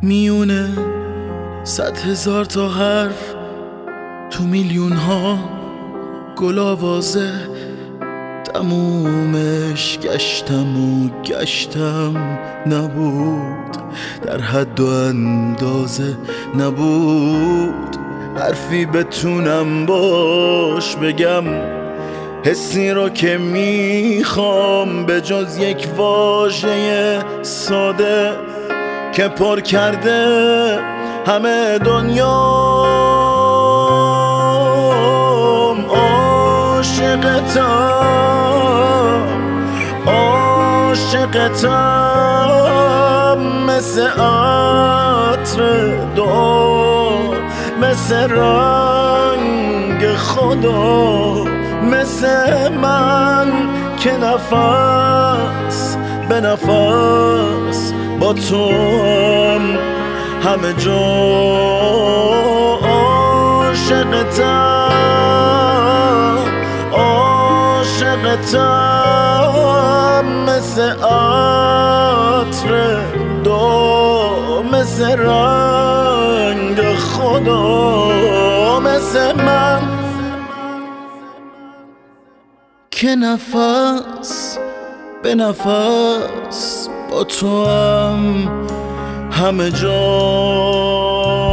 میونه 100,000 تا حرف تو میلیون ها گل آوازه، تمومش گشتم و گشتم، نبود در حد و اندازه، نبود حرفی بتونم باش بگم حسی رو که میخوام، به جز یک واژه ساده که پر کرده همه دنیام. عاشقتم مثل عطر دعا، مثل رنگ خدا، مثل من که نفس به نفس با تو هم همه جا. عاشقتم مثل عطر دو، مثل رنگ خدا، مثل من که نفس به نفس با تو هم همه جا.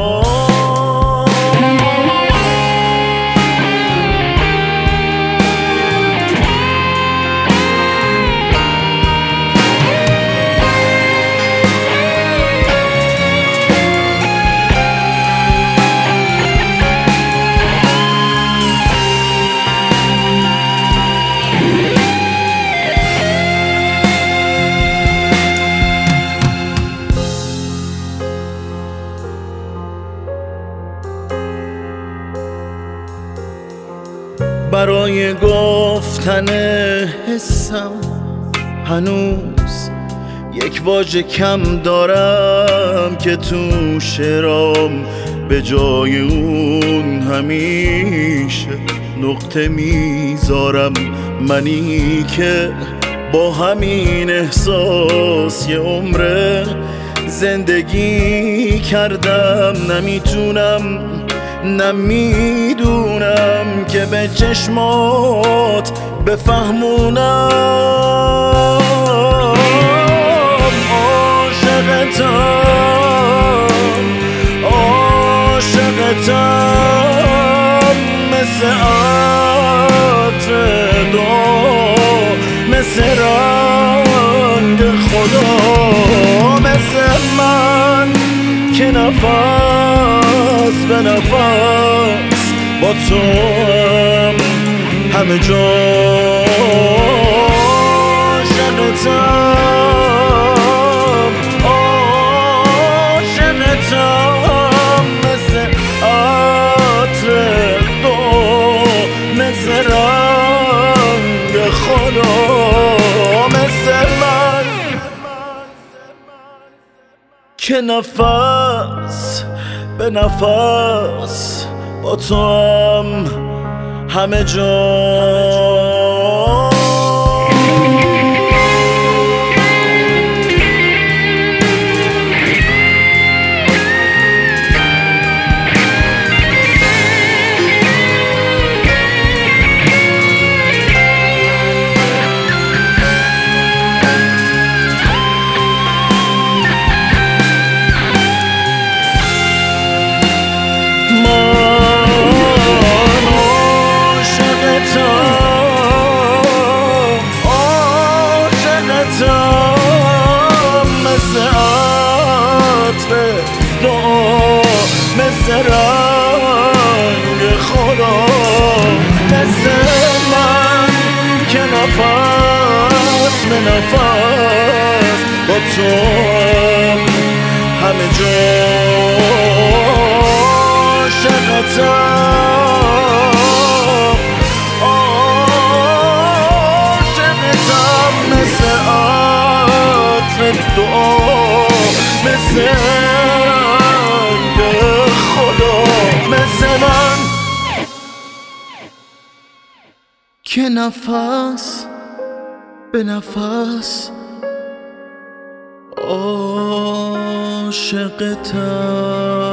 برای گفتن حسم هنوز یک واژه کم دارم که تو شعرام به جای اون همیشه نقطه میذارم. منی که با همین احساس یه عمره زندگی کردم، نمیتونم نمیدونم که به چشمات بفهمونم. عاشقتم مثل عطر دعا، مثل رنگ خدا، مثل من که نفس به نفس با تو هم همه جا. عاشقتم مثل عطر دو، مثل رنگ خدا، مثل من که نفس به نفس با تو هم همه جا. مثل عطر دعا، مثل رنگ خدا، مثل من که نفس به نفس با تو همه جا. عاشقتم مثل عطر دعا، مثل رنگ خدا، مثل من که نفس به نفس عاشقتم.